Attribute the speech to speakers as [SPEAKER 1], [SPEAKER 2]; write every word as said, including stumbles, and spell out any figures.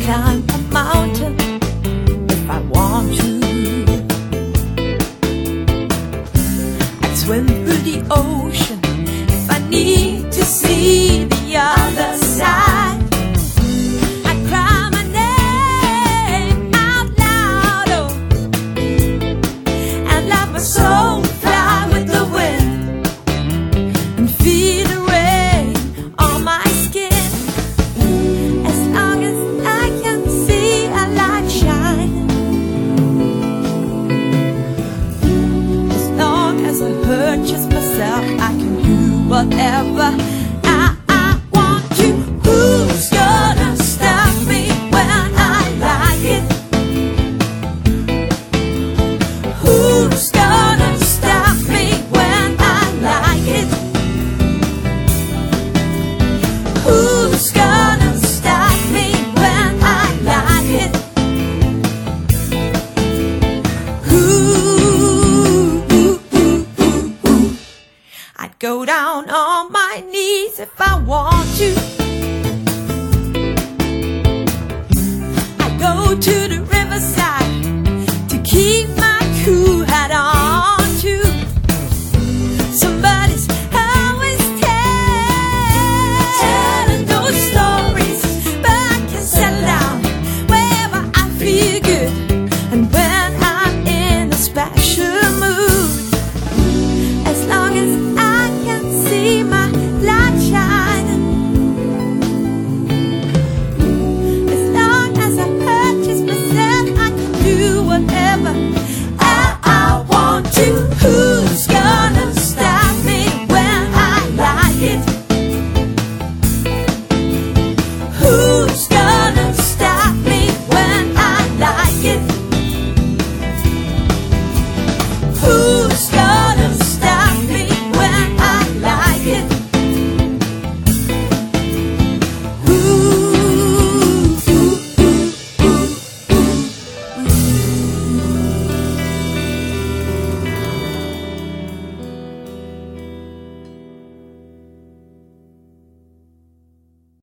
[SPEAKER 1] climb a mountain if I want to. I'd swim through the ocean if I need to see the other side. I'd cry my name out loud, oh, and let my soul fly with the wind and feel the rain on my skin. As long as I can see a light shining, as long as I hurt just myself, I can do whatever I, I want to. Who's gonna stop me when I like it? Who's gonna stop me when I like it? Who's gonna stop me when I like it? Ooh, ooh, ooh, ooh, ooh. I'd go down on my knees if I want to.